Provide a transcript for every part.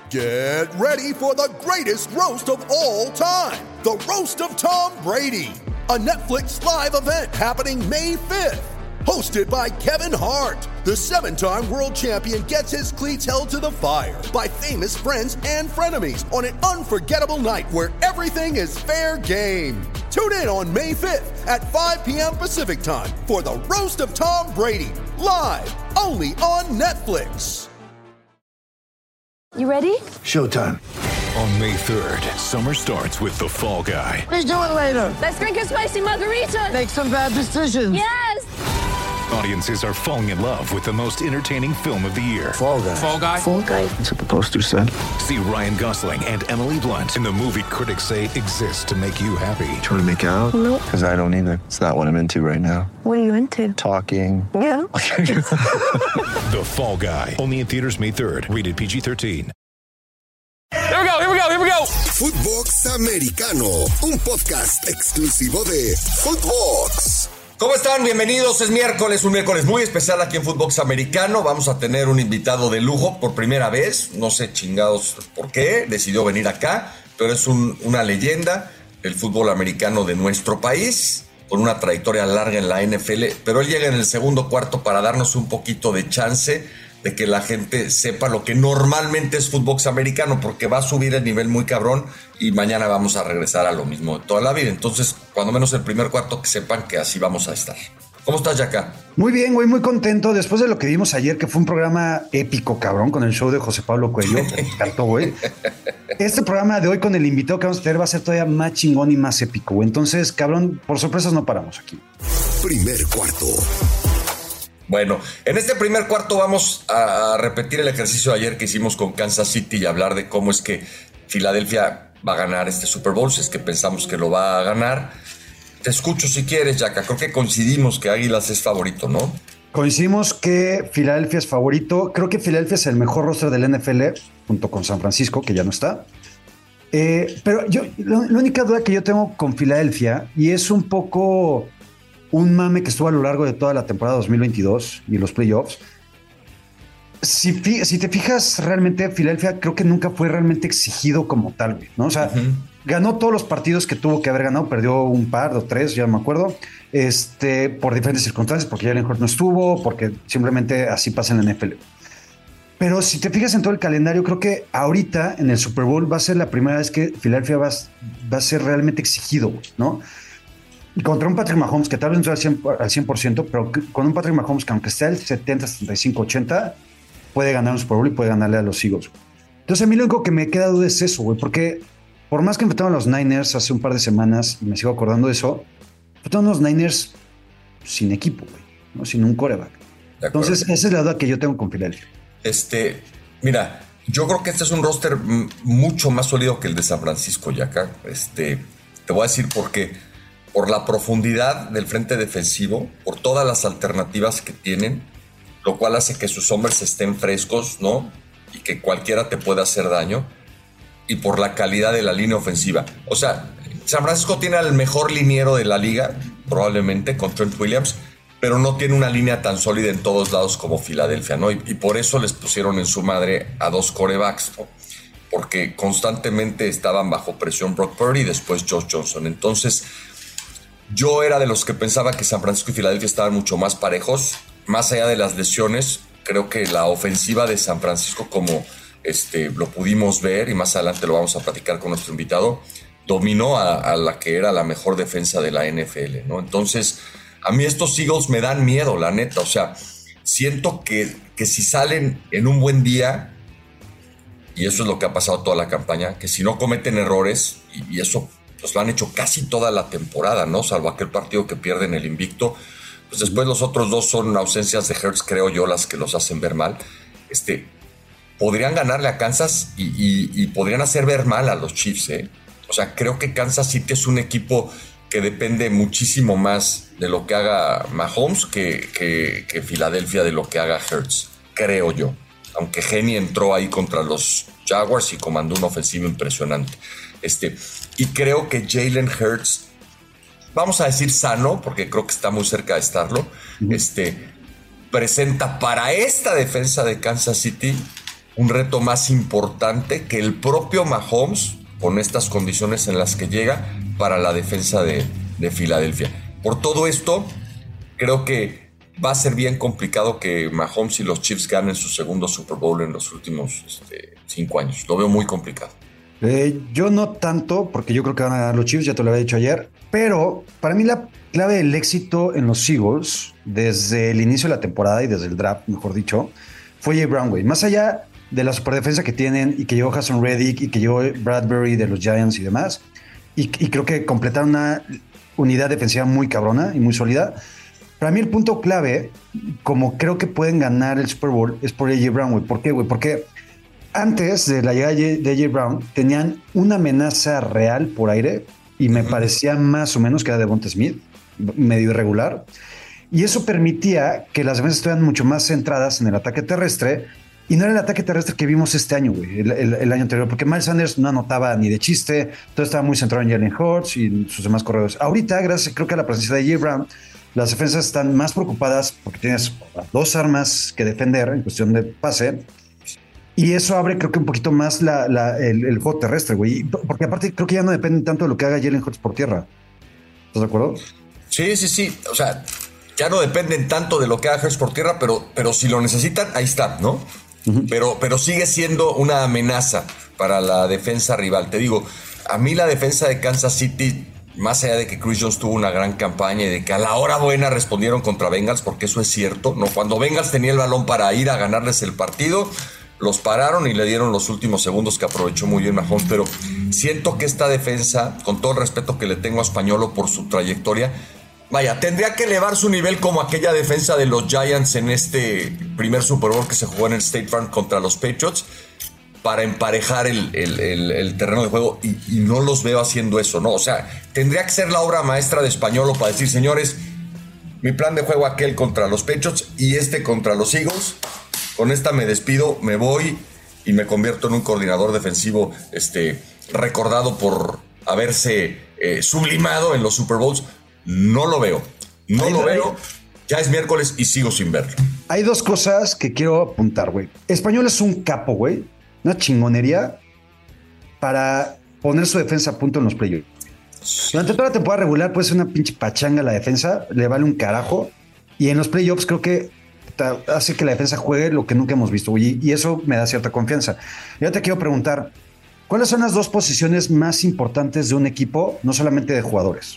Get ready for the greatest roast of all time, the Roast of Tom Brady, a Netflix live event happening May 5th. Hosted by Kevin Hart, the 7-time world champion gets his cleats held to the fire by famous friends and frenemies on an unforgettable night where everything is fair game. Tune in on May 5th at 5 p.m. Pacific time for the Roast of Tom Brady, live only on Netflix. You ready? Showtime. On May 3rd, summer starts with The Fall Guy. Let's do it later. Let's drink a spicy margarita. Make some bad decisions. Yes! Audiences are falling in love with the most entertaining film of the year. Fall Guy. Fall Guy? Fall Guy. That's what the poster said. See Ryan Gosling and Emily Blunt in the movie critics say exists to make you happy. Trying to make it out? Nope. Because I don't either. It's not what I'm into right now. What are you into? Talking. Yeah. The Fall Guy. Only in theaters May 3rd. Rated PG-13. Here we go. Footbox Americano, un podcast exclusivo de Footbox. ¿Cómo están? Bienvenidos. Es miércoles, un miércoles muy especial aquí en Footbox Americano. Vamos a tener un invitado de lujo por primera vez. No sé chingados por qué, decidió venir acá, pero es una leyenda del fútbol americano de nuestro país, con una trayectoria larga en la NFL, pero él llega en el segundo cuarto para darnos un poquito de chance de que la gente sepa lo que normalmente es Footbox Americano, porque va a subir el nivel muy cabrón y mañana vamos a regresar a lo mismo de toda la vida. Entonces, cuando menos el primer cuarto, que sepan que así vamos a estar. ¿Cómo estás, Yaka? Muy bien, güey, muy contento. Después de lo que vimos ayer, que fue un programa épico, cabrón, con el show de José Pablo Coelho, me encantó, güey. Este programa de hoy con el invitado que vamos a tener va a ser todavía más chingón y más épico, güey. Entonces, cabrón, por sorpresas no paramos aquí. Primer cuarto. Bueno, en este primer cuarto vamos a repetir el ejercicio de ayer que hicimos con Kansas City y hablar de cómo es que Filadelfia va a ganar este Super Bowl, si es que pensamos que lo va a ganar. Te escucho si quieres, Yaka. Creo que coincidimos que Águilas es favorito, ¿no? Coincidimos que Filadelfia es favorito. Creo que Filadelfia es el mejor roster del NFL, junto con San Francisco, que ya no está. Pero la única duda que yo tengo con Filadelfia, y es un poco un mame que estuvo a lo largo de toda la temporada 2022 y los playoffs. Si te fijas, realmente Filadelfia creo que nunca fue realmente exigido como tal, ¿no? O sea, ganó todos los partidos que tuvo que haber ganado, perdió un par o tres, ya no me acuerdo, por diferentes circunstancias, porque Jalen Hurts no estuvo, porque simplemente así pasa en la NFL. Pero si te fijas en todo el calendario, creo que ahorita en el Super Bowl va a ser la primera vez que Filadelfia va a ser realmente exigido, ¿no? Contra un Patrick Mahomes que tal vez no sea al 100%, pero con un Patrick Mahomes que aunque esté al 70, 75, 80, puede ganar un Super Bowl y puede ganarle a los Eagles. Entonces a mí lo único que me queda duda es eso, güey, porque por más que enfrentaron a los Niners hace un par de semanas, y me sigo acordando de eso, enfrentaron a los Niners sin equipo, güey, ¿no? Sin un quarterback. Entonces esa es la duda que yo tengo con Filadelfia. Mira, yo creo que este es un roster mucho más sólido que el de San Francisco, Yaka. Te voy a decir por qué. Por la profundidad del frente defensivo, por todas las alternativas que tienen, lo cual hace que sus hombres estén frescos, ¿no? Y que cualquiera te pueda hacer daño. Y por la calidad de la línea ofensiva. O sea, San Francisco tiene al mejor liniero de la liga, probablemente, con Trent Williams, pero no tiene una línea tan sólida en todos lados como Filadelfia, ¿no? Y por eso les pusieron en su madre a dos quarterbacks, ¿no? Porque constantemente estaban bajo presión Brock Purdy y después Josh Johnson. Entonces, yo era de los que pensaba que San Francisco y Filadelfia estaban mucho más parejos. Más allá de las lesiones, creo que la ofensiva de San Francisco, como lo pudimos ver, y más adelante lo vamos a platicar con nuestro invitado, dominó a la que era la mejor defensa de la NFL, ¿no? Entonces, a mí estos Eagles me dan miedo, la neta. O sea, siento que si salen en un buen día, y eso es lo que ha pasado toda la campaña, que si no cometen errores, y eso pues lo han hecho casi toda la temporada, ¿no? Salvo aquel partido que pierden el invicto. Pues después los otros dos son ausencias de Hurts, creo yo, las que los hacen ver mal. Podrían ganarle a Kansas y podrían hacer ver mal a los Chiefs, ¿eh? O sea, creo que Kansas City es un equipo que depende muchísimo más de lo que haga Mahomes que Filadelfia de lo que haga Hurts, creo yo. Aunque Geni entró ahí contra los Jaguars y comandó una ofensiva impresionante. Y creo que Jalen Hurts, vamos a decir sano, porque creo que está muy cerca de estarlo, presenta para esta defensa de Kansas City un reto más importante que el propio Mahomes con estas condiciones en las que llega para la defensa de Filadelfia. Por todo esto, creo que va a ser bien complicado que Mahomes y los Chiefs ganen su segundo Super Bowl en los últimos 5 años. Lo veo muy complicado. Yo no tanto, porque yo creo que van a ganar los Chiefs, ya te lo había dicho ayer, pero para mí la clave del éxito en los Eagles, desde el inicio de la temporada y desde el draft, mejor dicho, fue Jay Brown, güey. Más allá de la superdefensa que tienen y que llegó Hassan Reddick y que llegó Bradbury de los Giants y demás, y creo que completaron una unidad defensiva muy cabrona y muy sólida. Para mí el punto clave, como creo que pueden ganar el Super Bowl, es por AJ Brown, güey. ¿Por qué, güey? Porque antes de la llegada de AJ Brown tenían una amenaza real por aire y me parecía más o menos que era Devonta Smith, medio irregular. Y eso permitía que las defensas estuvieran mucho más centradas en el ataque terrestre. Y no era el ataque terrestre que vimos este año, güey, el año anterior, porque Miles Sanders no anotaba ni de chiste, todo estaba muy centrado en Jalen Hurts y sus demás corredores. Ahorita, gracias creo que a la presencia de Jay Brown, las defensas están más preocupadas porque tienes 2 armas que defender en cuestión de pase, y eso abre creo que un poquito más el juego terrestre, güey, porque aparte creo que ya no depende tanto de lo que haga Jalen Hurts por tierra. ¿Estás de acuerdo? Sí, o sea, ya no dependen tanto de lo que haga Hurts por tierra, pero si lo necesitan, ahí está, ¿no? Pero sigue siendo una amenaza para la defensa rival. Te digo, a mí la defensa de Kansas City, más allá de que Chris Jones tuvo una gran campaña y de que a la hora buena respondieron contra Bengals, porque eso es cierto, ¿no? Cuando Bengals tenía el balón para ir a ganarles el partido, los pararon y le dieron los últimos segundos que aprovechó muy bien Mahomes. Pero siento que esta defensa, con todo el respeto que le tengo a Spagnuolo por su trayectoria, vaya, tendría que elevar su nivel como aquella defensa de los Giants en este primer Super Bowl que se jugó en el State Farm contra los Patriots para emparejar el terreno de juego, y no los veo haciendo eso, ¿no? O sea, tendría que ser la obra maestra de Spagnuolo para decir, señores, mi plan de juego aquel contra los Patriots y este contra los Eagles, con esta me despido, me voy y me convierto en un coordinador defensivo recordado por haberse sublimado en los Super Bowls. No lo veo. Ya es miércoles y sigo sin verlo. Hay 2 cosas que quiero apuntar, güey. Spagnuolo es un capo, güey. Una chingonería para poner su defensa a punto en los playoffs. Durante toda la temporada regular puede ser una pinche pachanga la defensa, le vale un carajo. Y en los playoffs creo que hace que la defensa juegue lo que nunca hemos visto, güey. Y eso me da cierta confianza. Y ahora te quiero preguntar, ¿cuáles son las 2 posiciones más importantes de un equipo, no solamente de jugadores?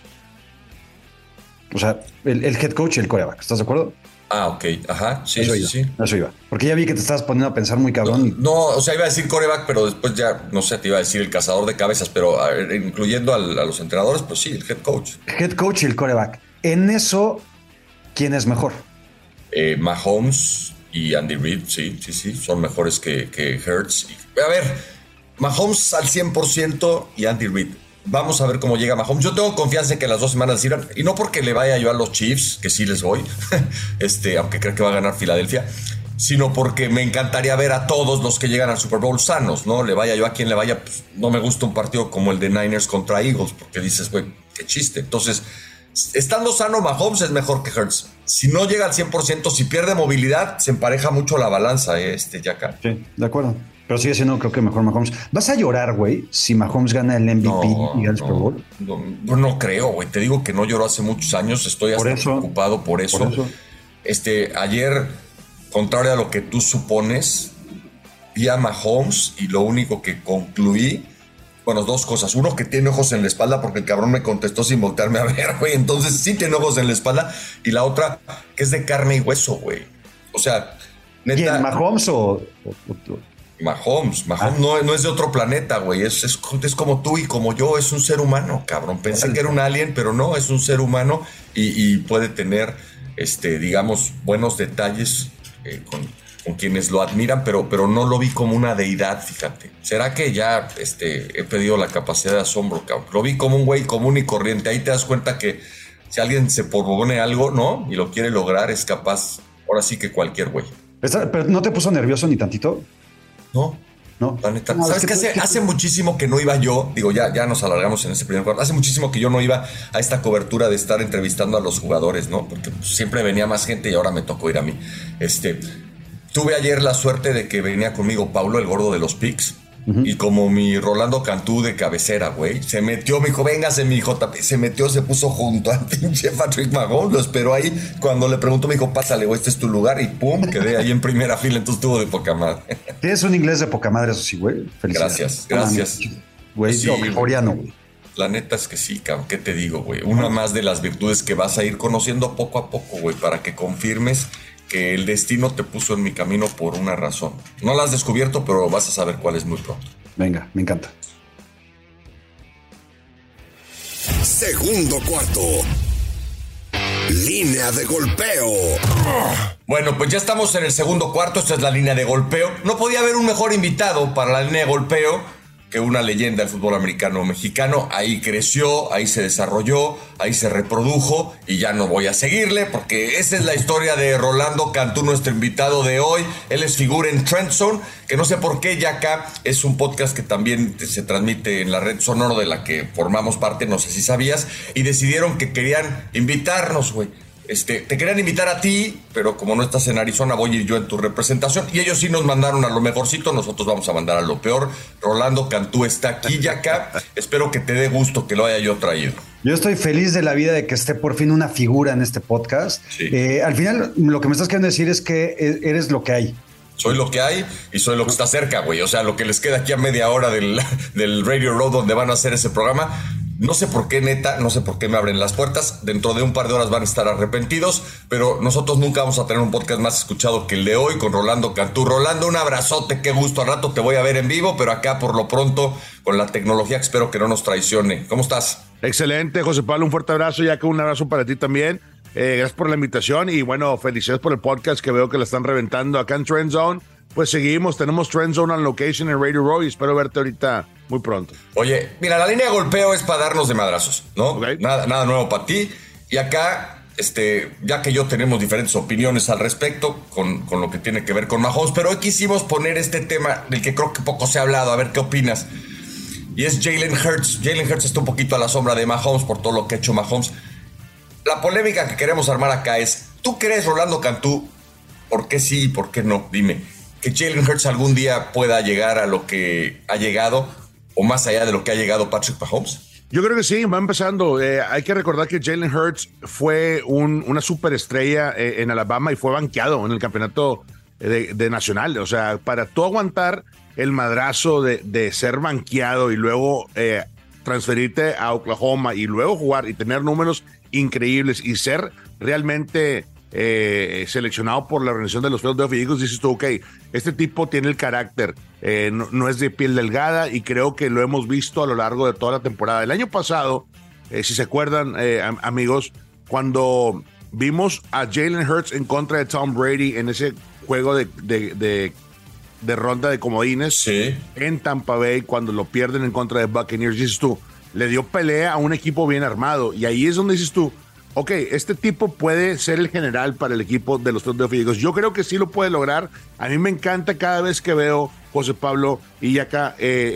O sea, el head coach y el quarterback, ¿estás de acuerdo? Ah, ok, ajá, sí. Eso iba. Porque ya vi que te estabas poniendo a pensar muy cabrón. No, o sea, iba a decir quarterback, pero después ya, no sé, te iba a decir el cazador de cabezas, pero incluyendo a los entrenadores, pues sí, el head coach. El head coach y el quarterback. En eso, ¿quién es mejor? Mahomes y Andy Reid, sí, son mejores que Hurts. A ver, Mahomes al 100% y Andy Reid. Vamos a ver cómo llega Mahomes. Yo tengo confianza en que las 2 semanas sirvan. Y no porque le vaya yo a los Chiefs, que sí les voy, aunque creo que va a ganar Filadelfia, sino porque me encantaría ver a todos los que llegan al Super Bowl sanos, ¿no? Le vaya yo a quien le vaya, pues, no me gusta un partido como el de Niners contra Eagles, porque dices, güey, qué chiste. Entonces, estando sano, Mahomes es mejor que Hurts. Si no llega al 100%, si pierde movilidad, se empareja mucho la balanza, Yaka. Sí, de acuerdo. Pero sigue siendo, creo que mejor Mahomes. ¿Vas a llorar, güey, si Mahomes gana el MVP y gana el Super Bowl? No creo, güey. Te digo que no lloró hace muchos años. Estoy hasta preocupado por eso. Ayer, contrario a lo que tú supones, vi a Mahomes y lo único que concluí, bueno, 2 cosas. Uno, que tiene ojos en la espalda porque el cabrón me contestó sin voltearme a ver, güey. Entonces sí tiene ojos en la espalda. Y la otra, que es de carne y hueso, güey. O sea, neta. ¿Quién, Mahomes o Mahomes no es de otro planeta, güey. Es como tú y como yo, es un ser humano, cabrón. Pensé que era un alien, pero no, es un ser humano y puede tener, digamos, buenos detalles con quienes lo admiran, pero no lo vi como una deidad, fíjate. ¿Será que ya he perdido la capacidad de asombro, cabrón? Lo vi como un güey común y corriente. Ahí te das cuenta que si alguien se propone algo, ¿no? Y lo quiere lograr, es capaz, ahora sí que cualquier güey. ¿Pero no te puso nervioso ni tantito? No, la neta. No, ¿sabes qué? Hace muchísimo que no iba yo, digo, ya nos alargamos en ese primer cuarto, hace muchísimo que yo no iba a esta cobertura de estar entrevistando a los jugadores, ¿no? Porque pues, siempre venía más gente y ahora me tocó ir a mí. tuve ayer la suerte de que venía conmigo Paulo, el gordo de los Picks. Y como mi Rolando Cantú de cabecera, güey, se metió, me dijo, véngase, mi JP, se metió, se puso junto al pinche Patrick Mahomes, lo esperó ahí. Cuando le preguntó, me dijo, pásale, güey, este es tu lugar, y pum, quedé ahí en primera fila, entonces estuvo de poca madre. Tienes un inglés de poca madre, eso sí, güey. Felicidades. Gracias. Güey, Sí, coreano, güey. La neta es que sí, cabrón, ¿qué te digo, güey? Una más de las virtudes que vas a ir conociendo poco a poco, güey, para que confirmes que el destino te puso en mi camino por una razón. No la has descubierto, pero vas a saber cuál es muy pronto. Venga, me encanta. Segundo cuarto. Línea de golpeo. Bueno, pues ya estamos en el segundo cuarto, esta es la línea de golpeo. No podía haber un mejor invitado para la línea de golpeo que una leyenda del fútbol americano mexicano. Ahí creció, ahí se desarrolló, ahí se reprodujo y ya no voy a seguirle porque esa es la historia de Rolando Cantú, nuestro invitado de hoy. Él es figura en Trend Zone, que no sé por qué ya acá es un podcast que también se transmite en la red Sonoro de la que formamos parte, no sé si sabías, y decidieron que querían invitarnos, güey. Te querían invitar a ti, pero como no estás en Arizona, voy a ir yo en tu representación. Y ellos sí nos mandaron a lo mejorcito, nosotros vamos a mandar a lo peor. Rolando Cantú está aquí y acá. Espero que te dé gusto que lo haya yo traído. Yo estoy feliz de la vida de que esté por fin una figura en este podcast. Sí. Al final, lo que me estás queriendo decir es que eres lo que hay. Soy lo que hay y soy lo que está cerca, güey. O sea, lo que les queda aquí a media hora del Radio Road donde van a hacer ese programa. No sé por qué, neta, no sé por qué me abren las puertas. Dentro de un par de horas van a estar arrepentidos, pero nosotros nunca vamos a tener un podcast más escuchado que el de hoy con Rolando Cantú. Rolando, un abrazote, qué gusto. Al rato te voy a ver en vivo, pero acá por lo pronto, con la tecnología que espero que no nos traicione. ¿Cómo estás? Excelente, José Pablo, un fuerte abrazo, ya que un abrazo para ti también. Gracias por la invitación y bueno, felicidades por el podcast que veo que la están reventando acá en Trend Zone. Pues seguimos, tenemos Trend Zone on Location en Radio Row y espero verte ahorita muy pronto. Oye, mira, la línea de golpeo es para darnos de madrazos, ¿no? Okay. Nada nuevo para ti. Y acá, ya que yo tenemos diferentes opiniones al respecto con lo que tiene que ver con Mahomes, pero hoy quisimos poner este tema del que creo que poco se ha hablado, a ver qué opinas. Y es Jalen Hurts. Jalen Hurts está un poquito a la sombra de Mahomes por todo lo que ha hecho Mahomes. La polémica que queremos armar acá es, ¿tú crees, Rolando Cantú, por qué sí y por qué no? Dime. Que Jalen Hurts algún día pueda llegar a lo que ha llegado o más allá de lo que ha llegado Patrick Mahomes? Yo creo que sí, va empezando. Hay que recordar que Jalen Hurts fue una superestrella en Alabama y fue banqueado en el campeonato de nacional. O sea, para tú aguantar el madrazo de ser banqueado y luego transferirte a Oklahoma y luego jugar y tener números increíbles y ser realmente seleccionado por la organización de los Philadelphia Eagles, dices tú, ok, este tipo tiene el carácter, no es de piel delgada y creo que lo hemos visto a lo largo de toda la temporada. El año pasado, si se acuerdan, amigos, cuando vimos a Jalen Hurts en contra de Tom Brady en ese juego de ronda de comodines, sí, en Tampa Bay, cuando lo pierden en contra de Buccaneers, dices tú, le dio pelea a un equipo bien armado y ahí es donde dices tú, ok, este tipo puede ser el general para el equipo de los Philadelphia Eagles. Yo creo que sí lo puede lograr. A mí me encanta cada vez que veo, José Pablo, y acá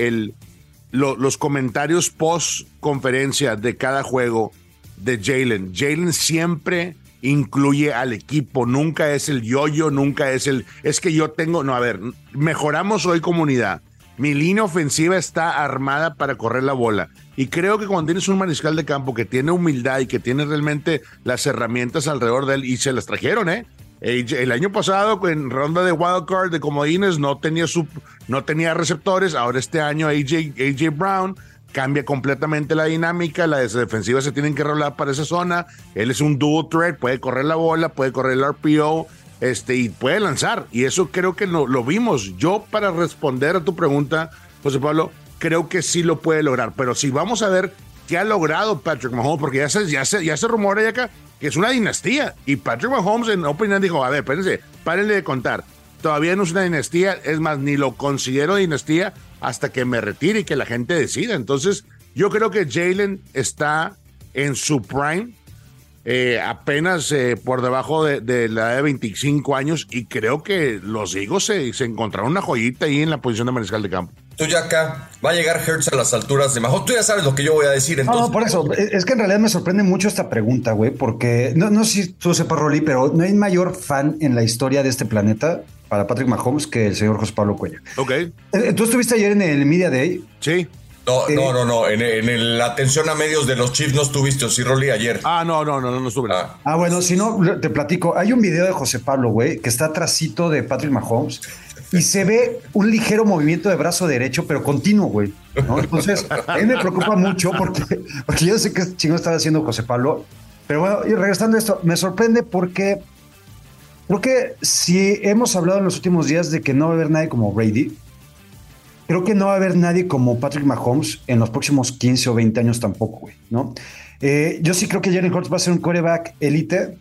los comentarios post conferencia de cada juego de Jalen. Jalen siempre incluye al equipo, nunca es el yo-yo, nunca es que yo tengo, no, a ver, mejoramos hoy comunidad. Mi línea ofensiva está armada para correr la bola. Y creo que cuando tienes un mariscal de campo que tiene humildad y que tiene realmente las herramientas alrededor de él, y se las trajeron, el año pasado en ronda de wildcard de comodines no tenía receptores. Ahora este año AJ Brown cambia completamente la dinámica. Las defensivas se tienen que rolar para esa zona. Él es un dual threat, puede correr la bola, puede correr el RPO. Y puede lanzar, y eso creo que lo vimos. Yo, para responder a tu pregunta, José Pablo, creo que sí lo puede lograr, pero si vamos a ver qué ha logrado Patrick Mahomes, porque ya se rumora acá que es una dinastía, y Patrick Mahomes en opinión dijo, a ver, espérense, párenle de contar, todavía no es una dinastía, es más, ni lo considero dinastía hasta que me retire y que la gente decida. Entonces, yo creo que Jalen está en su prime, apenas por debajo de la edad de 25 años, y creo que los Eagles se encontraron una joyita ahí en la posición de mariscal de campo. Tú ya acá, va a llegar Hurts a las alturas de Mahomes. Tú ya sabes lo que yo voy a decir. Entonces, No, por eso. Es que en realidad me sorprende mucho esta pregunta, güey, porque no sé si tú sepas, Rolly, pero no hay mayor fan en la historia de este planeta para Patrick Mahomes que el señor José Pablo Cuellar. Ok. ¿Tú estuviste ayer en el Media Day? Sí. No. En la atención a medios de los Chiefs no estuviste, ¿o sí, Rolly, ayer? No estuve. Bueno, si no, te platico. Hay un video de José Pablo, güey, que está atrásito de Patrick Mahomes y se ve un ligero movimiento de brazo derecho, pero continuo, güey, ¿no? Entonces, a mí me preocupa mucho porque yo sé que chingón estaba haciendo José Pablo. Pero bueno, y regresando a esto, me sorprende porque creo que si hemos hablado en los últimos días de que no va a haber nadie como Brady, creo que no va a haber nadie como Patrick Mahomes en los próximos 15 o 20 años tampoco, güey, ¿no? Yo sí creo que Jalen Hurts va a ser un quarterback élite,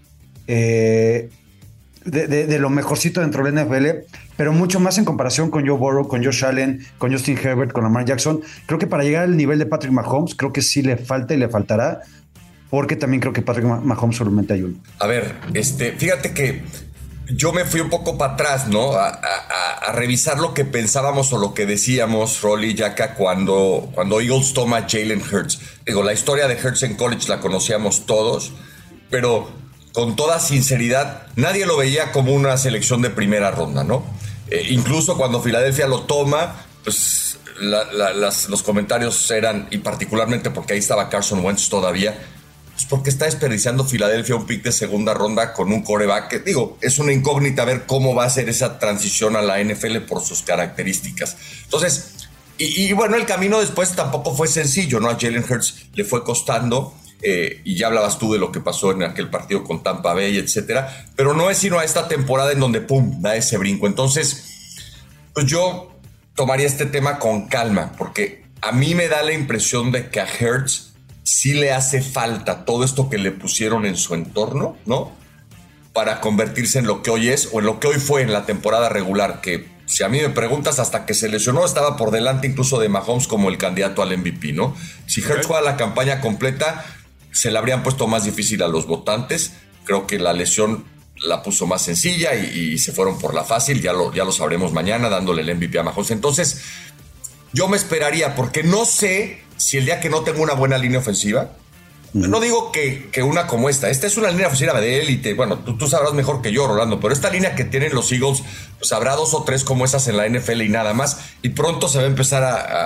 de lo mejorcito dentro de la NFL, pero mucho más en comparación con Joe Burrow, con Josh Allen, con Justin Herbert, con Lamar Jackson. Creo que para llegar al nivel de Patrick Mahomes, creo que sí le falta y le faltará, porque también creo que Patrick Mahomes solamente hay uno. A ver, fíjate que yo me fui un poco para atrás, ¿no? A revisar lo que pensábamos o lo que decíamos, Rolly, Yaka, cuando Eagles toma a Jalen Hurts. Digo, la historia de Hurts en college la conocíamos todos, pero con toda sinceridad, nadie lo veía como una selección de primera ronda, ¿no? Incluso cuando Filadelfia lo toma, pues los comentarios eran, y particularmente porque ahí estaba Carson Wentz todavía, pues porque está desperdiciando Filadelfia un pick de segunda ronda con un quarterback que, digo, es una incógnita ver cómo va a ser esa transición a la NFL por sus características. Entonces, y bueno, el camino después tampoco fue sencillo, ¿no? A Jalen Hurts le fue costando. Y ya hablabas tú de lo que pasó en aquel partido con Tampa Bay, etcétera, pero no es sino a esta temporada en donde pum, da ese brinco. Entonces, pues yo tomaría este tema con calma, porque a mí me da la impresión de que a Hurts sí le hace falta todo esto que le pusieron en su entorno, ¿no? Para convertirse en lo que hoy es, o en lo que hoy fue en la temporada regular, que si a mí me preguntas, hasta que se lesionó estaba por delante incluso de Mahomes como el candidato al MVP, ¿no? Si Hurts juega la campaña completa, se le habrían puesto más difícil a los votantes. Creo que la lesión la puso más sencilla y se fueron por la fácil. Ya lo sabremos mañana dándole el MVP a Mahomes. Entonces, yo me esperaría, porque no sé si el día que no tengo una buena línea ofensiva, no digo que una como esta es una línea ofensiva de élite. Bueno, tú sabrás mejor que yo, Rolando, pero esta línea que tienen los Eagles, pues habrá 2 o 3 como esas en la NFL y nada más. Y pronto se va a empezar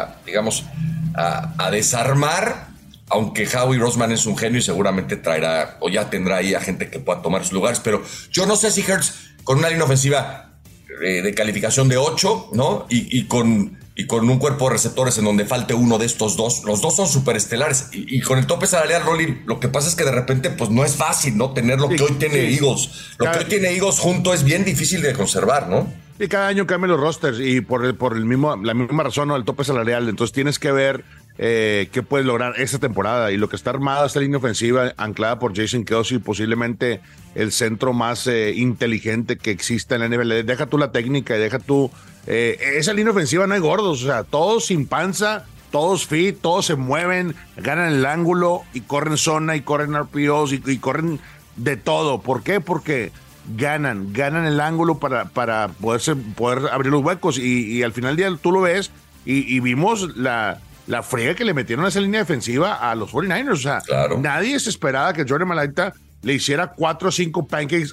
a desarmar. Aunque Howie Roseman es un genio y seguramente traerá o ya tendrá ahí a gente que pueda tomar sus lugares, pero yo no sé si Hurts con una línea ofensiva de calificación de 8, ¿no? Y con un cuerpo de receptores en donde falte uno de estos dos, los dos son superestelares, y con el tope salarial, Rolly, lo que pasa es que de repente pues no es fácil, ¿no? Tener lo que hoy tiene Eagles. Lo que hoy tiene Eagles junto es bien difícil de conservar, ¿no? Y cada año cambian los rosters y por la misma razón, ¿no? El tope salarial. Entonces tienes que ver qué puedes lograr esta temporada, y lo que está armada, esta línea ofensiva anclada por Jason Kelce, posiblemente el centro más inteligente que exista en la NFL. Deja tú la técnica y deja tú esa línea ofensiva, no hay gordos, o sea, todos sin panza, todos fit, todos se mueven, ganan el ángulo y corren zona y corren RPOs y corren de todo. ¿Por qué? Porque ganan el ángulo para poder abrir los huecos, y al final del día tú lo ves y vimos la friega que le metieron a esa línea defensiva a los 49ers. O sea, claro, nadie se esperaba que Jordan Mailata le hiciera 4 o 5 pancakes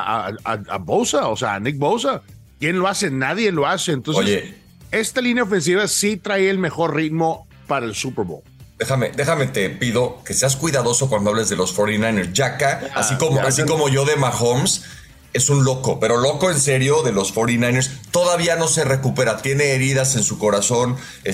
a Bosa, o sea, a Nick Bosa. ¿Quién lo hace? Nadie lo hace. Entonces, esta línea ofensiva sí trae el mejor ritmo para el Super Bowl. Déjame, te pido que seas cuidadoso cuando hables de los 49ers. Yaka, así como yo de Mahomes, es un loco, pero loco en serio de los 49ers. Todavía no se recupera, tiene heridas en su corazón,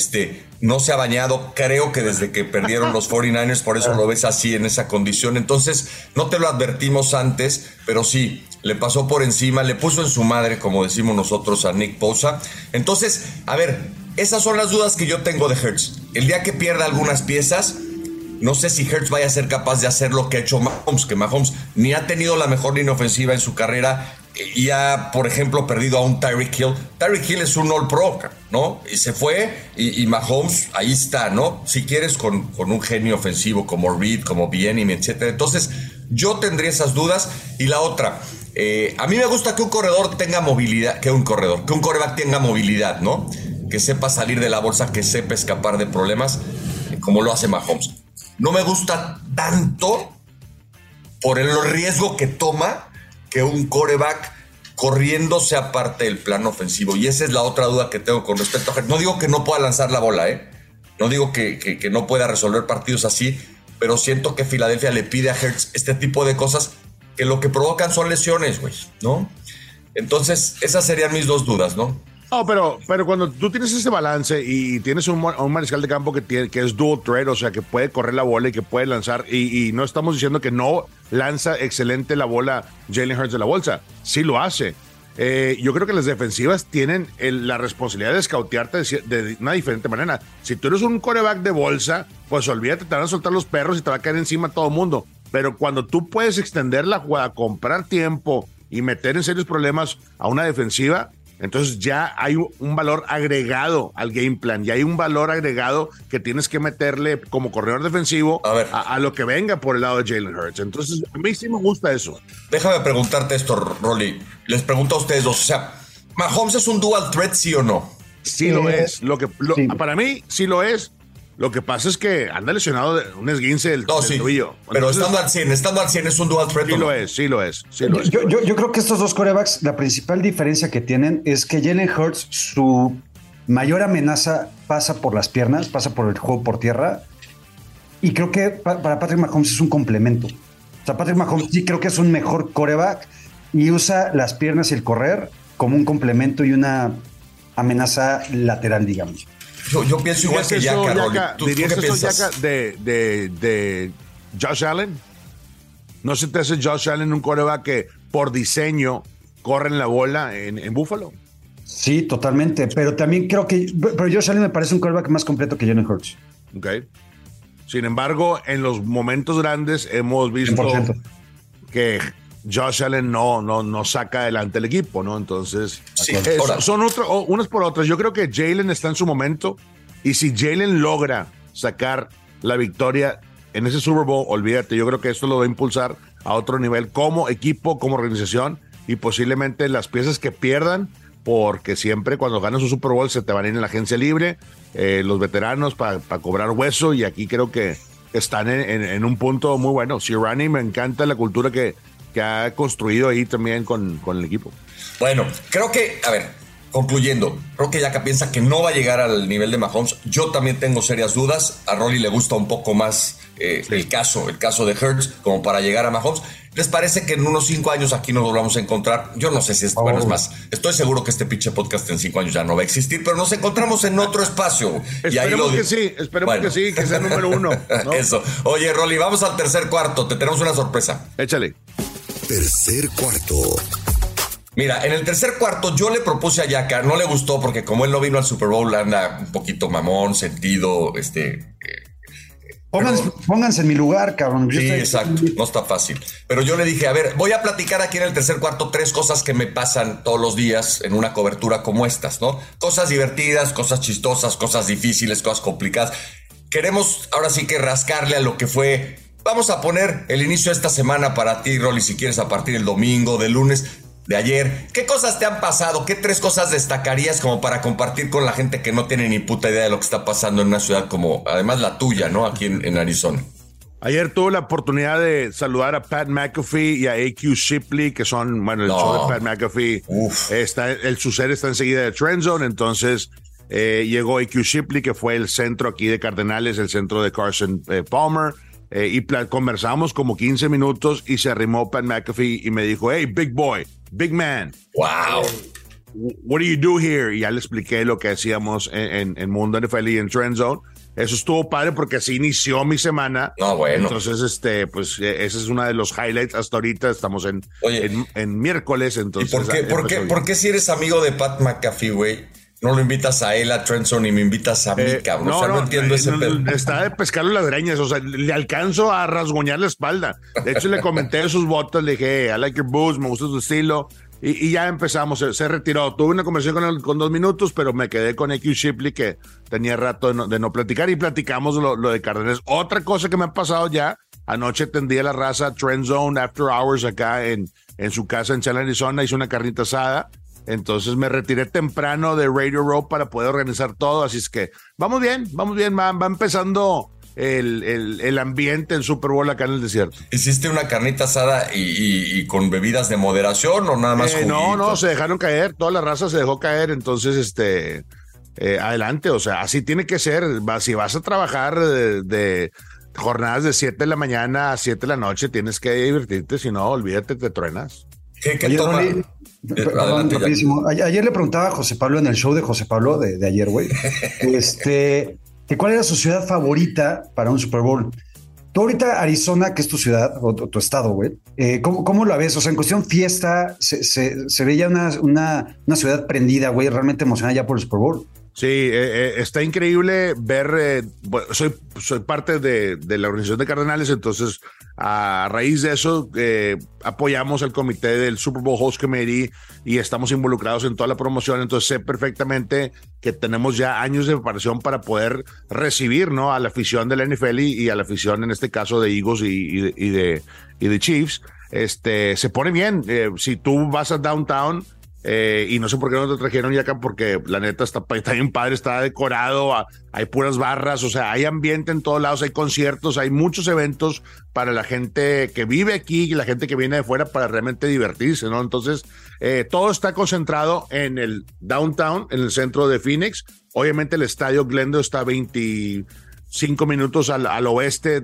no se ha bañado, creo que desde que perdieron los 49ers, por eso lo ves así en esa condición. Entonces, no te lo advertimos antes, pero sí, le pasó por encima, le puso en su madre, como decimos nosotros, a Nick Bosa. Entonces, a ver, esas son las dudas que yo tengo de Hurts. El día que pierda algunas piezas, no sé si Hurts vaya a ser capaz de hacer lo que ha hecho Mahomes, que Mahomes ni ha tenido la mejor línea ofensiva en su carrera y ha, por ejemplo, perdido a un Tyreek Hill. Tyreek Hill es un All-Pro, ¿no? Y se fue y Mahomes ahí está, ¿no? Si quieres con un genio ofensivo como Reed, como Bieniemy, etcétera. Entonces, yo tendría esas dudas. Y la otra, a mí me gusta que un corredor tenga movilidad, que un quarterback tenga movilidad, ¿no? que sepa salir de la bolsa, que sepa escapar de problemas, como lo hace Mahomes. No me gusta tanto por el riesgo que toma que un quarterback corriendo sea parte del plan ofensivo. Y esa es la otra duda que tengo con respecto a Hurts. No digo que no pueda lanzar la bola, no digo que no pueda resolver partidos así, pero siento que Filadelfia le pide a Hurts este tipo de cosas que lo que provocan son lesiones, güey, ¿no? Entonces, esas serían mis dos dudas, ¿no? No, pero cuando tú tienes ese balance y tienes un mariscal de campo que es dual threat, o sea, que puede correr la bola y que puede lanzar, y no estamos diciendo que no lanza excelente la bola Jalen Hurts de la bolsa, sí lo hace. Yo creo que las defensivas tienen la responsabilidad de escautearte de una diferente manera. Si tú eres un quarterback de bolsa, pues olvídate, te van a soltar los perros y te va a caer encima todo el mundo. Pero cuando tú puedes extender la jugada, comprar tiempo y meter en serios problemas a una defensiva, entonces ya hay un valor agregado al game plan, ya hay un valor agregado que tienes que meterle como corredor defensivo a lo que venga por el lado de Jalen Hurts. Entonces, a mí sí me gusta eso. Déjame preguntarte esto, Rolly. Les pregunto a ustedes dos. O sea, ¿Mahomes es un dual threat, sí o no? Sí lo es. Sí. Para mí, sí lo es. Lo que pasa es que anda lesionado de un esguince del tobillo. Pero entonces, estando al 100 es un dual threat. Sí lo es. Yo creo que estos dos quarterbacks, la principal diferencia que tienen es que Jalen Hurts, su mayor amenaza pasa por las piernas, pasa por el juego por tierra. Y creo que para Patrick Mahomes es un complemento. O sea, Patrick Mahomes sí creo que es un mejor quarterback y usa las piernas y el correr como un complemento y una amenaza lateral, digamos. Yo pienso igual que Yaka, Rolly. ¿Tú qué piensas? Yaka, de Josh Allen? ¿No se te hace Josh Allen un quarterback que por diseño corre en la bola en Buffalo? Sí, totalmente. Pero también creo que... Pero Josh Allen me parece un quarterback más completo que Jalen Hurts. Ok. Sin embargo, en los momentos grandes hemos visto 100%. que Josh Allen no saca adelante el equipo, ¿no? Entonces, sí, son unas por otras. Yo creo que Jalen está en su momento y si Jalen logra sacar la victoria en ese Super Bowl, olvídate, yo creo que esto lo va a impulsar a otro nivel como equipo, como organización y posiblemente las piezas que pierdan, porque siempre cuando ganas un Super Bowl se te van a ir en la agencia libre, los veteranos para cobrar hueso y aquí creo que están en un punto muy bueno. Sirianni me encanta la cultura que ha construido ahí también con el equipo. Bueno, creo que, a ver, concluyendo, creo que Yaka piensa que no va a llegar al nivel de Mahomes. Yo también tengo serias dudas. A Rolly le gusta un poco más el caso de Hurts como para llegar a Mahomes. ¿Les parece que en unos 5 años aquí nos volvamos a encontrar? Yo no sé si es, bueno, es más, estoy seguro que este pinche podcast en 5 años ya no va a existir, pero nos encontramos en otro espacio. Esperemos que sí, que sea el número 1, ¿no? Eso. Oye, Rolly, vamos al tercer cuarto. Te tenemos una sorpresa. Échale. Tercer cuarto. Mira, en el tercer cuarto yo le propuse a Yaka, no le gustó porque como él no vino al Super Bowl, anda un poquito mamón, sentido, Pónganse en mi lugar, cabrón. Sí, exacto, no está fácil. Pero yo le dije, a ver, voy a platicar aquí en el tercer cuarto 3 cosas que me pasan todos los días en una cobertura como estas, ¿no? Cosas divertidas, cosas chistosas, cosas difíciles, cosas complicadas. Queremos ahora sí que rascarle a lo que fue. Vamos a poner el inicio de esta semana para ti, Rolly, si quieres, a partir del domingo, del lunes, de ayer. ¿Qué cosas te han pasado? ¿Qué 3 cosas destacarías como para compartir con la gente que no tiene ni puta idea de lo que está pasando en una ciudad como, además, la tuya, ¿no? Aquí en Arizona. Ayer tuve la oportunidad de saludar a Pat McAfee y a A.Q. Shipley, que son, bueno, el show de Pat McAfee. Su ser está enseguida de Trend Zone, entonces llegó A.Q. Shipley, que fue el centro aquí de Cardenales, el centro de Carson Palmer. Y conversamos como 15 minutos y se arrimó Pat McAfee y me dijo, hey, big boy, big man. Wow. What do you do here? Y ya le expliqué lo que hacíamos en Mundo NFL y en Trend Zone. Eso estuvo padre porque así inició mi semana. No, bueno. Entonces, pues ese es uno de los highlights hasta ahorita. Estamos en miércoles. Entonces, ¿Y por qué si eres amigo de Pat McAfee, güey? No lo invitas a él, a Trend Zone, y me invitas a mí, cabrón. No entiendo ese pedo. Está de pescarle las greñas, o sea, le alcanzo a rasguñar la espalda. De hecho, le comenté sus botas, le dije, hey, I like your boots, me gusta tu estilo. Y ya empezamos, se retiró. Tuve una conversación con él con 2 minutos, pero me quedé con A.Q. Shipley, que tenía rato de no platicar, y platicamos lo de Cárdenas. Otra cosa que me ha pasado ya, anoche tendí a la raza Trend Zone After Hours acá en su casa en Chandler, Arizona, hizo una carnita asada. Entonces me retiré temprano de Radio Row para poder organizar todo. Así es que vamos bien, va empezando el ambiente, el Super Bowl acá en el desierto. ¿Hiciste una carnita asada y con bebidas de moderación o nada más juguito? No, se dejaron caer, toda la raza se dejó caer, entonces adelante, o sea, así tiene que ser. Si vas a trabajar de jornadas de 7 de la mañana a 7 de la noche, tienes que divertirte, si no, olvídate, te truenas. ¿Qué Oye, toma? Rolly, perdón, rapidísimo. Ayer le preguntaba a José Pablo en el show de José Pablo de ayer, güey, que cuál era su ciudad favorita para un Super Bowl. Tú ahorita Arizona, que es tu ciudad o tu estado, güey, ¿cómo la ves? O sea, en cuestión fiesta, se veía una ciudad prendida, güey, realmente emocionada ya por el Super Bowl. Sí, está increíble ver, soy parte de la organización de Cardenales, entonces a raíz de eso apoyamos al comité del Super Bowl Host Committee y estamos involucrados en toda la promoción, entonces sé perfectamente que tenemos ya años de preparación para poder recibir, ¿no?, a la afición de la NFL y a la afición en este caso de Eagles y de Chiefs. Se pone bien, si tú vas a Downtown, y no sé por qué no te trajeron ya acá, porque la neta está bien padre, está decorado, hay puras barras, o sea, hay ambiente en todos lados, hay conciertos, hay muchos eventos para la gente que vive aquí y la gente que viene de fuera para realmente divertirse, ¿no? Entonces, todo está concentrado en el downtown, en el centro de Phoenix. Obviamente el estadio Glendale está 25 minutos al oeste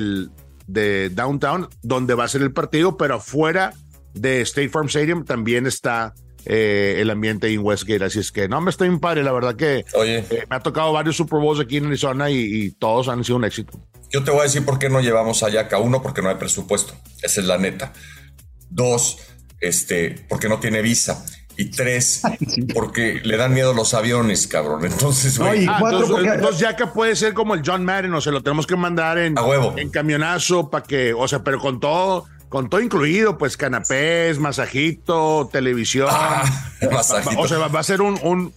de downtown, donde va a ser el partido, pero afuera de State Farm Stadium también está el ambiente en Westgate, así es que no, me estoy bien padre, la verdad que me ha tocado varios Super Bowls aquí en Arizona y todos han sido un éxito. Yo te voy a decir por qué no llevamos a Yaka. 1, porque no hay presupuesto, esa es la neta. 2, porque no tiene visa. Y 3, porque le dan miedo los aviones, cabrón. Entonces, güey. Entonces Yaka puede ser como el John Madden, o se lo tenemos que mandar en camionazo para que, o sea, pero con todo incluido, pues canapés, masajito, televisión. Masajito. O sea, va a ser un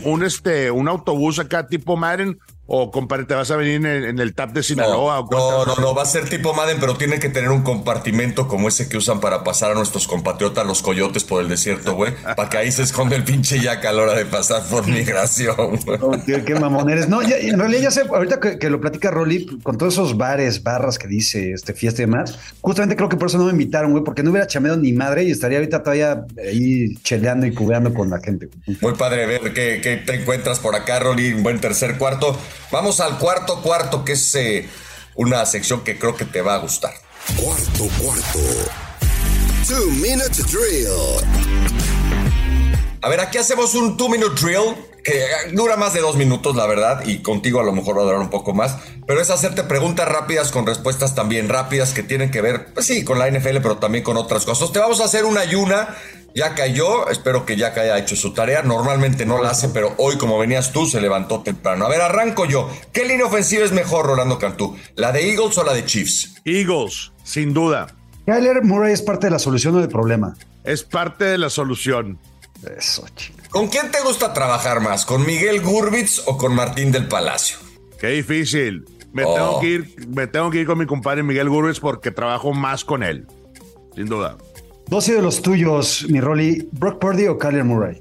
autobús acá tipo Madden, o compadre, te vas a venir en el TAP de Sinaloa. No, va a ser tipo Madden, pero tiene que tener un compartimento como ese que usan para pasar a nuestros compatriotas los coyotes por el desierto, güey, para que ahí se esconde el pinche Yaka a la hora de pasar por migración. Qué mamón eres. No, en realidad ya sé, ahorita que lo platica Rolly, con todos esos bares, barras que dice, fiesta y demás, justamente creo que por eso no me invitaron, güey, porque no hubiera chameado ni madre y estaría ahorita todavía ahí cheleando y cubeando con la gente. Muy padre ver qué te encuentras por acá, Rolly, un buen tercer cuarto. Vamos al cuarto, que es una sección que creo que te va a gustar. Cuarto. 2-minute drill. A ver, aquí hacemos un 2-minute drill que dura más de 2 minutos, la verdad, y contigo a lo mejor va a durar un poco más, pero es hacerte preguntas rápidas con respuestas también rápidas que tienen que ver, pues sí, con la NFL, pero también con otras cosas. Te vamos a hacer una y una. Yaka y yo, espero que Yaka haya hecho su tarea. Normalmente no la hace, pero hoy, como venías tú, se levantó temprano. A ver, arranco yo. ¿Qué línea ofensiva es mejor, Rolando Cantú? ¿La de Eagles o la de Chiefs? Eagles, sin duda. Kyler Murray es parte de la solución o del problema. Es parte de la solución. Eso, chico. ¿Con quién te gusta trabajar más? ¿Con Miguel Gurbitz o con Martín del Palacio? Qué difícil. Me tengo que ir con mi compadre Miguel Gurbitz porque trabajo más con él. Sin duda. 2 de los tuyos, mi Rolly, ¿Brock Purdy o Kyler Murray?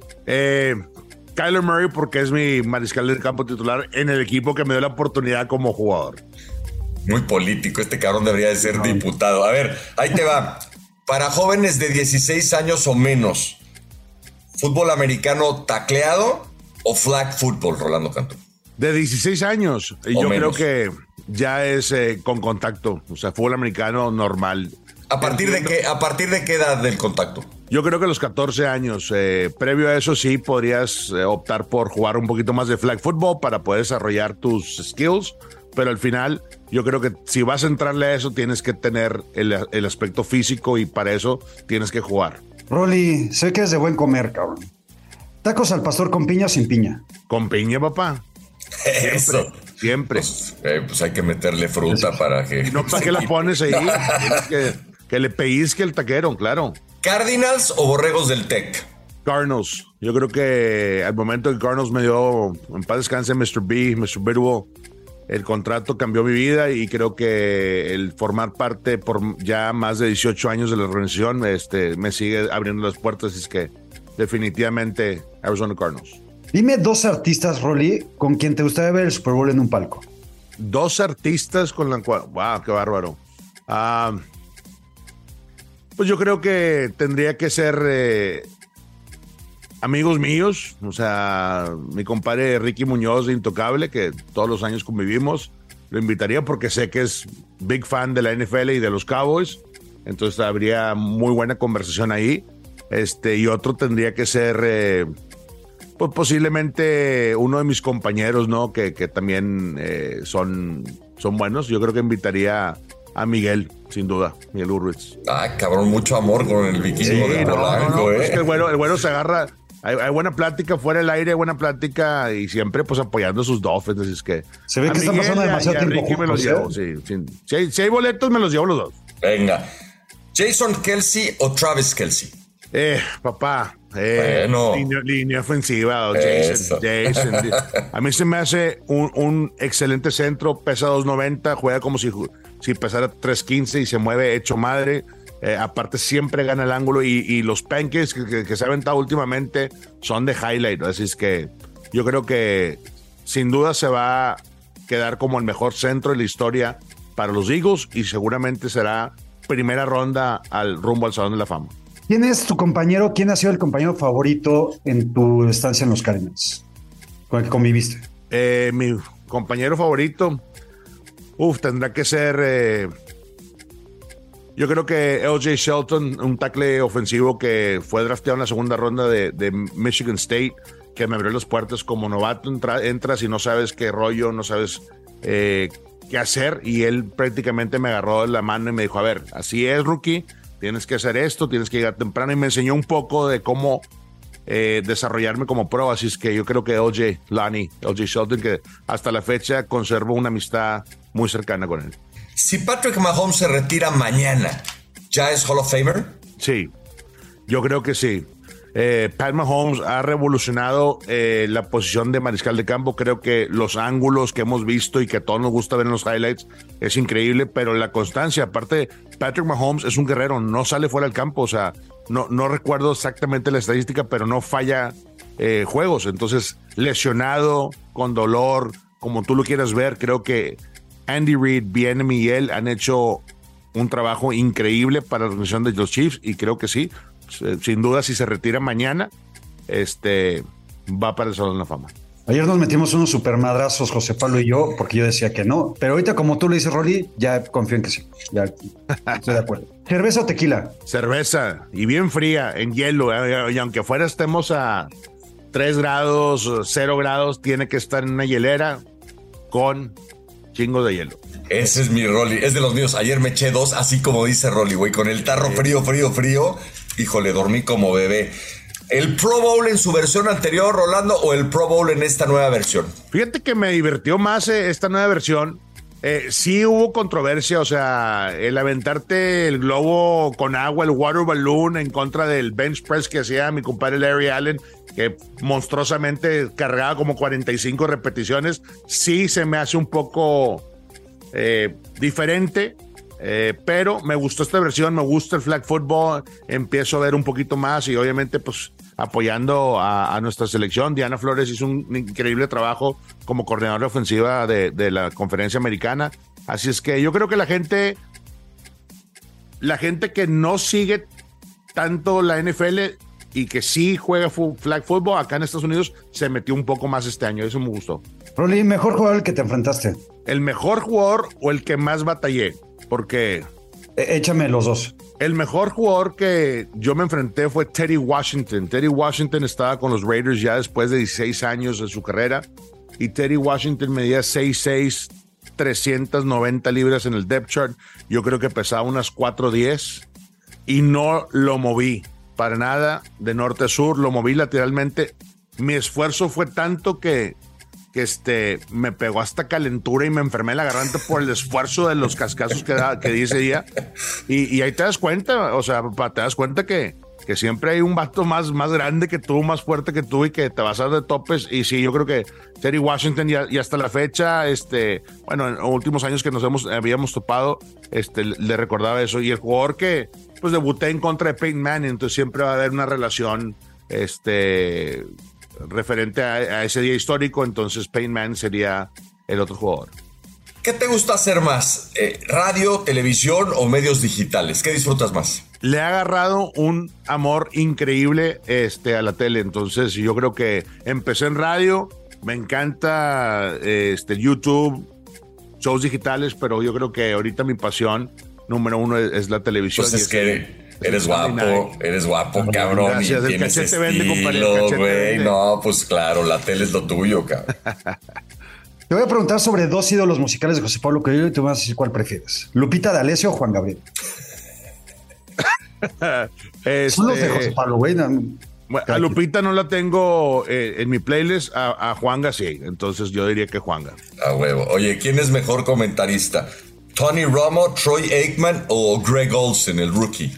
Kyler Murray, porque es mi mariscal del campo titular en el equipo que me dio la oportunidad como jugador. Muy político, este cabrón debería de ser diputado. A ver, ahí te va. Para jóvenes de 16 años o menos, ¿fútbol americano tacleado o flag football, Rolando Cantú? De 16 años. Y yo creo que ya es con contacto. O sea, fútbol americano normal. ¿A partir de qué edad del contacto? Yo creo que a los 14 años. Previo a eso sí podrías optar por jugar un poquito más de flag football para poder desarrollar tus skills, pero al final yo creo que si vas a entrarle a eso tienes que tener el aspecto físico y para eso tienes que jugar. Rolly, sé que es de buen comer, cabrón. ¿Tacos al pastor con piña o sin piña? Con piña, papá. Eso. Siempre. Pues hay que meterle fruta para que... No, ¿para qué la pones ahí? que le pellizque el taquero, claro. ¿Cardinals o Borregos del Tec? Cardinals. Yo creo que al momento que Cardinals me dio, en paz descanse, Mr. Bidwell, el contrato cambió mi vida y creo que el formar parte por ya más de 18 años de la organización me sigue abriendo las puertas. Es que definitivamente Arizona Cardinals. Dime 2 artistas, Rolly, con quien te gustaría ver el Super Bowl en un palco. 2 artistas con la cual... ¡Wow, qué bárbaro! Pues yo creo que tendría que ser amigos míos, o sea, mi compadre Ricky Muñoz de Intocable, que todos los años convivimos, lo invitaría porque sé que es big fan de la NFL y de los Cowboys, entonces habría muy buena conversación ahí. Y otro tendría que ser... pues posiblemente uno de mis compañeros, ¿no? Que también son buenos. Yo creo que invitaría a Miguel, sin duda, Miguel Urwitz. Ay, cabrón, mucho amor con el vikingo de Polanco, Es que el güero se agarra. Hay buena plática fuera del aire, buena plática y siempre pues apoyando a sus Dolphins. Así es que se ve que están pasando demasiado tiempo juntos. Me los llevo, sí. Si hay boletos, me los llevo los dos. Venga. ¿Jason Kelce o Travis Kelce? Papá. Bueno. Línea ofensiva, Jason. A mí se me hace un excelente centro, pesa 290, juega como si pesara 315 y se mueve hecho madre. Aparte siempre gana el ángulo y los pancakes que se ha aventado últimamente son de highlight, así es que yo creo que sin duda se va a quedar como el mejor centro de la historia para los Eagles y seguramente será primera ronda rumbo al Salón de la Fama. ¿Quién es tu compañero? ¿Quién ha sido el compañero favorito en tu estancia en los Cardinals con el que conviviste? Mi compañero favorito, tendrá que ser, yo creo que LJ Shelton, un tackle ofensivo que fue drafteado en la segunda ronda de Michigan State, que me abrió las puertas como novato. Entras y no sabes qué rollo, no sabes qué hacer, y él prácticamente me agarró de la mano y me dijo, a ver, así es, rookie, tienes que hacer esto, tienes que llegar temprano, y me enseñó un poco de cómo desarrollarme como pro. Así es que yo creo que LJ Shelton, que hasta la fecha conservo una amistad muy cercana con él. Si Patrick Mahomes se retira mañana, ¿ya es Hall of Famer? Sí, yo creo que sí. Pat Mahomes ha revolucionado la posición de mariscal de campo. Creo que los ángulos que hemos visto y que a todos nos gusta ver en los highlights es increíble, pero la constancia, aparte, Patrick Mahomes es un guerrero, no sale fuera del campo, o sea, no recuerdo exactamente la estadística, pero no falla juegos. Entonces, lesionado, con dolor, como tú lo quieras ver, creo que Andy Reid, Bieniemy y él han hecho un trabajo increíble para la organización de los Chiefs, y creo que sí, sin duda, si se retira mañana, va para el Salón de la Fama. Ayer nos metimos unos supermadrazos, José Pablo y yo, porque yo decía que no, pero ahorita como tú le dices, Rolly, ya confío en que sí, ya estoy de acuerdo. ¿Cerveza o tequila? Cerveza, y bien fría, en hielo, y aunque afuera estemos a 3 grados, 0 grados, tiene que estar en una hielera con chingo de hielo. Ese es mi Rolly, es de los míos. Ayer me eché 2, así como dice Rolly, güey, con el tarro frío. Híjole, dormí como bebé. ¿El Pro Bowl en su versión anterior, Rolando, o el Pro Bowl en esta nueva versión? Fíjate que me divirtió más esta nueva versión. Sí hubo controversia, o sea, el aventarte el globo con agua, el water balloon, en contra del bench press que hacía mi compadre Larry Allen, que monstruosamente cargaba como 45 repeticiones, sí se me hace un poco diferente, pero me gustó esta versión, me gusta el flag football, empiezo a ver un poquito más, y obviamente pues apoyando a nuestra selección. Diana Flores hizo un increíble trabajo como coordinadora ofensiva de la conferencia americana, así es que yo creo que la gente que no sigue tanto la NFL y que sí juega flag football acá en Estados Unidos se metió un poco más este año, eso me gustó. Rolly, ¿mejor jugador al que te enfrentaste? ¿El mejor jugador o el que más batallé? Porque échame los dos. El mejor jugador que yo me enfrenté fue Teddy Washington. Teddy Washington estaba con los Raiders ya después de 16 años de su carrera, y Teddy Washington medía 6'6", 390 libras en el depth chart. Yo creo que pesaba unas 410 y no lo moví para nada de norte a sur, lo moví lateralmente. Mi esfuerzo fue tanto que me pegó hasta calentura y me enfermé la garganta por el esfuerzo de los cascazos que di ese día. Y ahí te das cuenta, o sea, te das cuenta que siempre hay un vato más grande que tú, más fuerte que tú, y que te vas a dar de topes. Y sí, yo creo que Teddy Washington y hasta la fecha, bueno, en los últimos años que habíamos topado, le recordaba eso. Y el jugador que pues debuté en contra de Peyton Manning, entonces siempre va a haber una relación referente a ese día histórico, entonces Peyton Manning sería el otro jugador. ¿Qué te gusta hacer más? ¿Radio, televisión o medios digitales? ¿Qué disfrutas más? Le ha agarrado un amor increíble a la tele, entonces yo creo que empecé en radio, me encanta YouTube, shows digitales, pero yo creo que ahorita mi pasión número uno es la televisión. Pues es que eres guapo, cabrón. Gracias, y el tienes cachete vende, compadre, el estilo, cachete güey. vende. No, pues claro, la tele es lo tuyo, cabrón. Te voy a preguntar sobre dos ídolos musicales de José Pablo Coelho y tú me vas a decir cuál prefieres. ¿Lupita D'Alessio o Juan Gabriel? Son los de José Pablo, güey. A Lupita no la tengo en mi playlist, a Juanga sí, entonces yo diría que Juanga. A huevo. Oye, ¿quién es mejor comentarista? ¿Tony Romo, Troy Aikman o Greg Olsen, el rookie?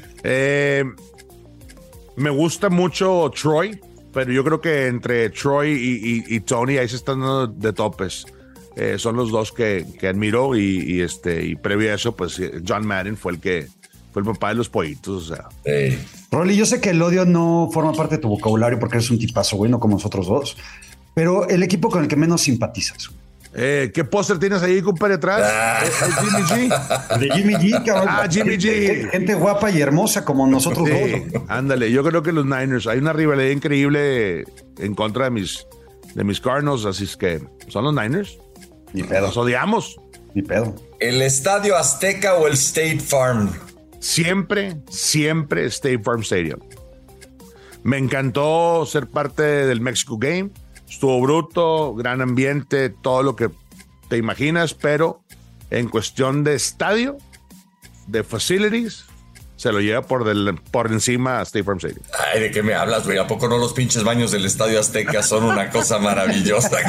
Me gusta mucho Troy, pero yo creo que entre Troy y Tony ahí se están dando de topes. Son los dos que admiro y previo a eso, pues John Madden fue el papá de los pollitos, o sea. Hey. Rolly, yo sé que el odio no forma parte de tu vocabulario porque eres un tipazo, güey, no como nosotros dos. Pero el equipo con el que menos simpatizas. ¿Qué póster tienes ahí, compadre, atrás? Jimmy G. De Jimmy G, cabrón. Jimmy G. Gente guapa y hermosa como nosotros dos. Ándale, yo creo que los Niners, hay una rivalidad increíble en contra de mis Cardinals, así es que son los Niners. Ni pedo. Los odiamos. Ni pedo. ¿El Estadio Azteca o el State Farm? Siempre State Farm Stadium. Me encantó ser parte del Mexico Game. Estuvo bruto, gran ambiente, todo lo que te imaginas, pero en cuestión de estadio, de facilities, se lo lleva por encima a State Farm Stadium. Ay, ¿de qué me hablas, güey? ¿A poco no los pinches baños del Estadio Azteca son una cosa maravillosa?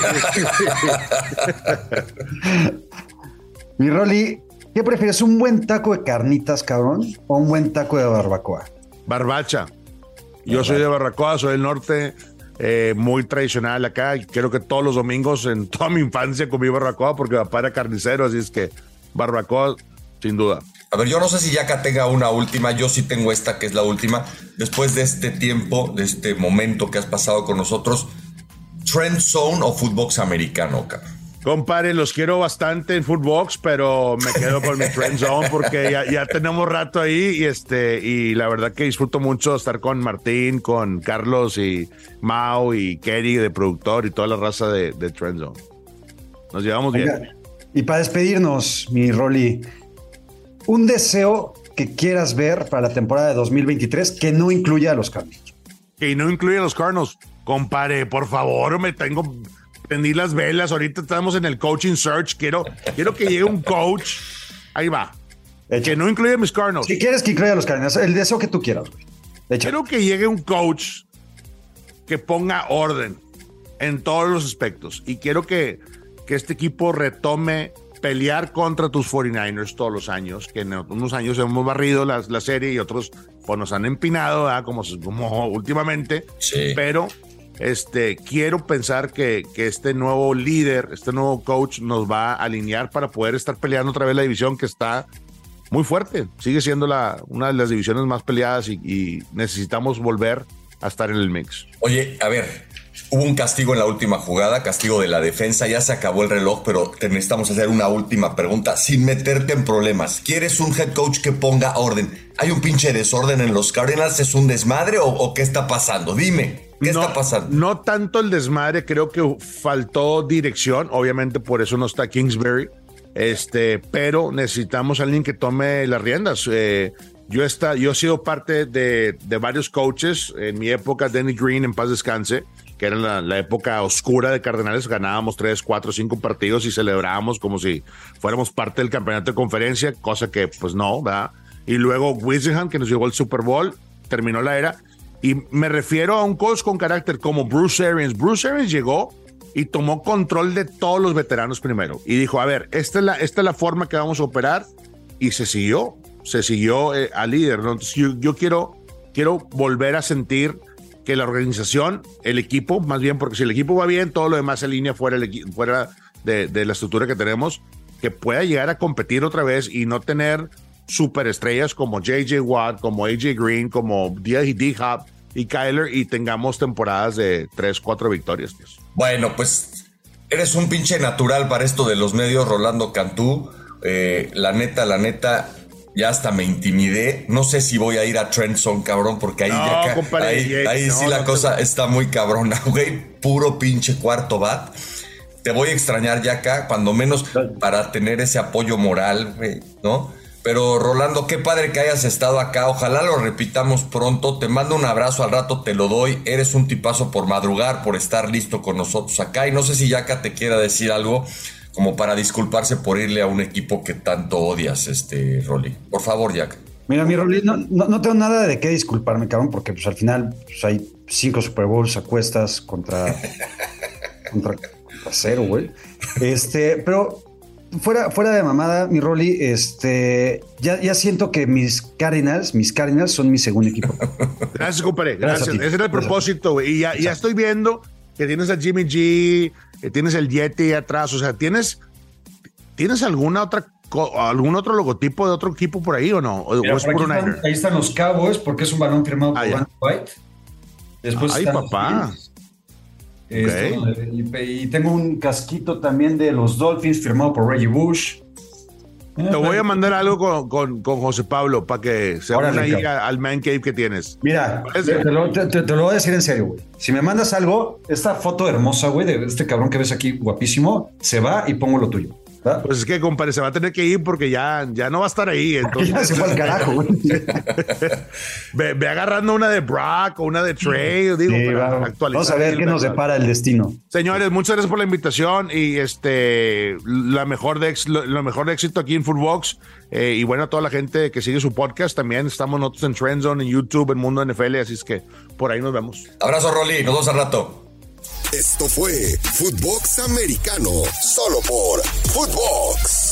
Mi Rolly, ¿qué prefieres? ¿Un buen taco de carnitas, cabrón? ¿O un buen taco de barbacoa? Barbacha. Yo soy de Barbacoa, soy del norte, muy tradicional acá. Creo que todos los domingos en toda mi infancia comí barbacoa porque mi papá era carnicero, así es que barbacoa, sin duda. A ver, yo no sé si Yaka tenga una última, yo sí tengo esta que es la última. Después de este tiempo, de este momento que has pasado con nosotros, ¿Trend Zone o Footbox americano, cabrón? Compadre, los quiero bastante en Footbox, pero me quedo con mi Trend Zone porque ya tenemos rato ahí y la verdad que disfruto mucho estar con Martín, con Carlos y Mau y Kerry de productor y toda la raza de Trend Zone. Nos llevamos bien. Oiga, y para despedirnos, mi Rolly, un deseo que quieras ver para la temporada de 2023 que no incluya a los Cardinals. Que no incluye a los Cardinals. Compadre, por favor, prendí las velas, ahorita estamos en el coaching search, quiero que llegue un coach, ahí va, que no incluya a mis Cardinals. Si quieres que incluya a los Cardinals, el deseo que tú quieras, güey. Quiero que llegue un coach que ponga orden en todos los aspectos y quiero que este equipo retome pelear contra tus 49ers todos los años, que en unos años hemos barrido la serie y otros pues nos han empinado, ¿verdad? Como últimamente, sí. Pero quiero pensar que este nuevo líder, este nuevo coach nos va a alinear para poder estar peleando otra vez la división que está muy fuerte. Sigue siendo una de las divisiones más peleadas y necesitamos volver a estar en el mix. Oye, a ver, hubo un castigo en la última jugada, castigo de la defensa, ya se acabó el reloj, pero te necesitamos hacer una última pregunta sin meterte en problemas. ¿Quieres un head coach que ponga orden? ¿Hay un pinche desorden en los Cardinals? ¿Es un desmadre o qué está pasando? Dime. ¿Qué está pasando? No tanto el desmadre, creo que faltó dirección, obviamente por eso no está Kingsbury, pero necesitamos a alguien que tome las riendas. Yo he sido parte de varios coaches, en mi época Denny Green, en paz descanse, que era la época oscura de Cardenales, ganábamos 3, 4, 5 partidos y celebrábamos como si fuéramos parte del campeonato de conferencia, cosa que pues no, ¿verdad? Y luego Whisenham, que nos llevó al Super Bowl, terminó la era. Y me refiero a un coach con carácter como Bruce Arians. Bruce Arians llegó y tomó control de todos los veteranos primero. Y dijo, a ver, esta es la forma que vamos a operar. Y se siguió al líder, ¿no? Entonces yo quiero volver a sentir que la organización, el equipo, más bien, porque si el equipo va bien, todo lo demás se alinea fuera de la estructura que tenemos, que pueda llegar a competir otra vez y no tener superestrellas como J.J. Watt, como A.J. Green, como D-Hop, y Kyler y tengamos temporadas de 3-4 victorias, tío. Bueno, pues eres un pinche natural para esto de los medios, Rolando Cantú. La neta, ya hasta me intimidé. No sé si voy a ir a Trend Zone, cabrón, porque ahí la cosa está muy cabrona, güey. Puro pinche cuarto bat. Te voy a extrañar ya acá, cuando menos para tener ese apoyo moral, güey, ¿no? Pero Rolando, qué padre que hayas estado acá. Ojalá lo repitamos pronto. Te mando un abrazo, al rato te lo doy. Eres un tipazo por madrugar, por estar listo con nosotros acá. Y no sé si Yaka te quiera decir algo como para disculparse por irle a un equipo que tanto odias, Rolly. Por favor, Yaka. Mira, mi Rolly, no tengo nada de qué disculparme, cabrón, porque pues al final pues, hay 5 Super Bowls a cuestas contra 0, güey. Pero fuera de mamada, mi Rolly, ya siento que mis Cardinals son mi segundo equipo. Gracias, compadre. Gracias. Ese era el propósito, güey. Y ya estoy viendo que tienes a Jimmy G, que tienes el Yeti atrás. O sea, ¿tienes algún otro logotipo de otro equipo por ahí o no? Mira, ahí están los Cowboys, porque es un balón firmado por Van White. Después ay, papá. Y tengo un casquito también de los Dolphins firmado por Reggie Bush. Te voy a mandar algo con José Pablo para que se una ahí al man cave que tienes. Mira, te lo voy a decir en serio, güey. Si me mandas algo, esta foto hermosa, güey, de este cabrón que ves aquí, guapísimo, se va y pongo lo tuyo. ¿verdad? Pues es que, compadre, se va a tener que ir porque ya no va a estar ahí. Entonces ya se fue al carajo, güey. ve agarrando una de Brock o una de Trey, digo, sí, para actualizar. Vamos a ver qué nos depara el destino. Señores, muchas gracias por la invitación y lo mejor de éxito aquí en Footbox. Y bueno, a toda la gente que sigue su podcast, también estamos nosotros en Trend Zone, en YouTube, en Mundo NFL, así es que por ahí nos vemos. Abrazo, Rolly, nos vemos al rato. Esto fue Footbox Americano, solo por Footbox.